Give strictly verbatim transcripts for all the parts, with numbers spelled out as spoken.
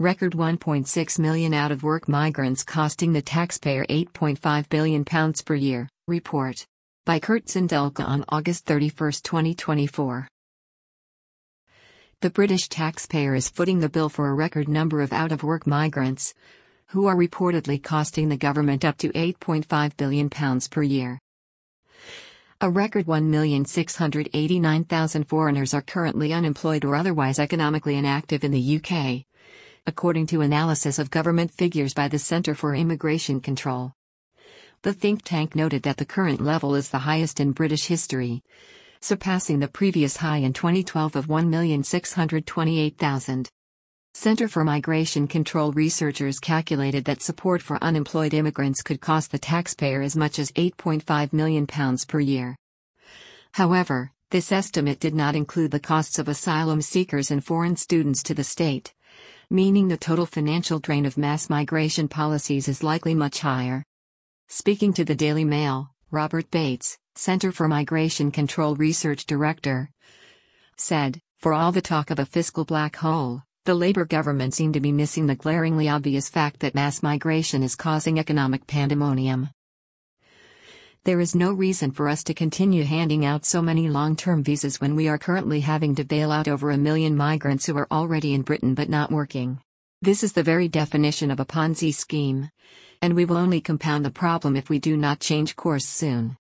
Record one point six million out-of-work migrants costing the taxpayer eight point five billion pounds per year, report. By Kurt Sindelka on August thirty-first, twenty twenty-four. The British taxpayer is footing the bill for a record number of out-of-work migrants, who are reportedly costing the government up to eight point five billion pounds per year. A record one million six hundred eighty-nine thousand foreigners are currently unemployed or otherwise economically inactive in the U K, according to analysis of government figures by the Centre for Immigration Control. The think tank noted that the current level is the highest in British history, surpassing the previous high in twenty twelve of one million six hundred twenty-eight thousand. Centre for Migration Control researchers calculated that support for unemployed immigrants could cost the taxpayer as much as eight point five million pounds per year. However, this estimate did not include the costs of asylum seekers and foreign students to the state, meaning the total financial drain of mass migration policies is likely much higher. Speaking to the Daily Mail, Robert Bates, Centre for Migration Control Research Director, said, "For all the talk of a fiscal black hole, the Labour government seemed to be missing the glaringly obvious fact that mass migration is causing economic pandemonium. There is no reason for us to continue handing out so many long-term visas when we are currently having to bail out over a million migrants who are already in Britain but not working. This is the very definition of a Ponzi scheme, and we will only compound the problem if we do not change course soon.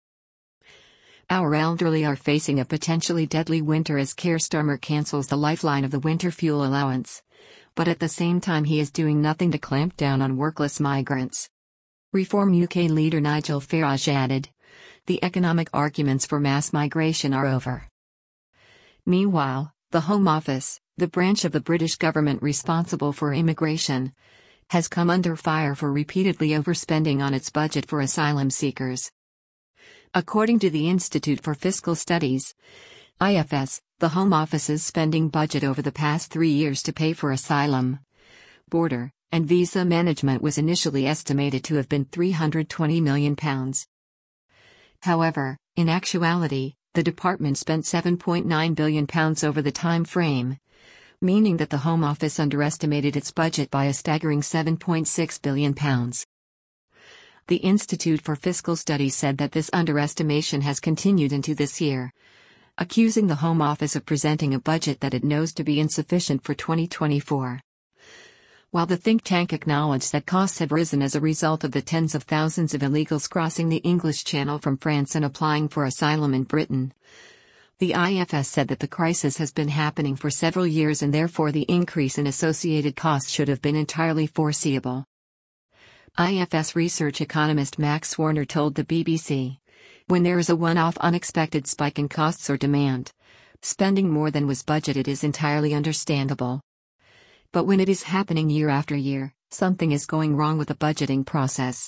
Our elderly are facing a potentially deadly winter as Keir Starmer cancels the lifeline of the winter fuel allowance, but at the same time he is doing nothing to clamp down on workless migrants." Reform U K leader Nigel Farage added, "The economic arguments for mass migration are over." Meanwhile, the Home Office, the branch of the British government responsible for immigration, has come under fire for repeatedly overspending on its budget for asylum seekers. According to the Institute for Fiscal Studies, I F S, the Home Office's spending budget over the past three years to pay for asylum, border, and visa management was initially estimated to have been three hundred twenty million pounds. However, in actuality, the department spent seven point nine billion pounds over the time frame, meaning that the Home Office underestimated its budget by a staggering seven point six billion pounds. The Institute for Fiscal Studies said that this underestimation has continued into this year, accusing the Home Office of presenting a budget that it knows to be insufficient for twenty twenty-four. While the think tank acknowledged that costs have risen as a result of the tens of thousands of illegals crossing the English Channel from France and applying for asylum in Britain, the I F S said that the crisis has been happening for several years and therefore the increase in associated costs should have been entirely foreseeable. I F S research economist Max Warner told the B B C, "When there is a one-off unexpected spike in costs or demand, spending more than was budgeted is entirely understandable. But when it is happening year after year, something is going wrong with the budgeting process."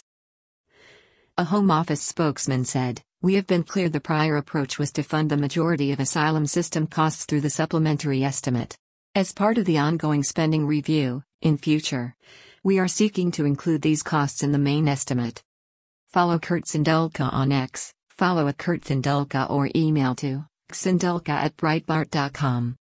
A Home Office spokesman said, "We have been clear the prior approach was to fund the majority of asylum system costs through the supplementary estimate. As part of the ongoing spending review, in future, we are seeking to include these costs in the main estimate." Follow Kurt Sindelka on X, follow at Kurt Sindelka or email to sindelka at breitbart dot com.